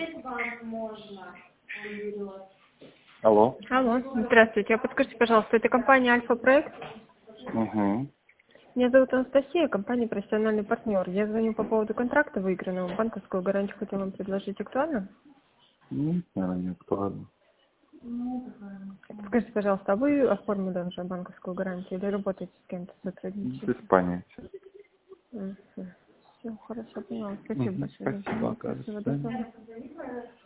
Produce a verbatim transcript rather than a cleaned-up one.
Алло. Алло, здравствуйте. А подскажите, пожалуйста, это компания Альфа-проект? Угу. Меня зовут Анастасия, компания «Профессиональный партнер». Я звоню по поводу контракта выигранного. Банковскую гарантию хотела вам предложить. Актуально? Ну, наверное, не актуально. Скажите, пожалуйста, а вы оформили уже банковскую гарантию или работаете с кем-то, сотрудничаете? Без понятия. Все, хорошо, поняла. Спасибо Угу. большое за Спасибо. информацию. До Всего свидания. доброго.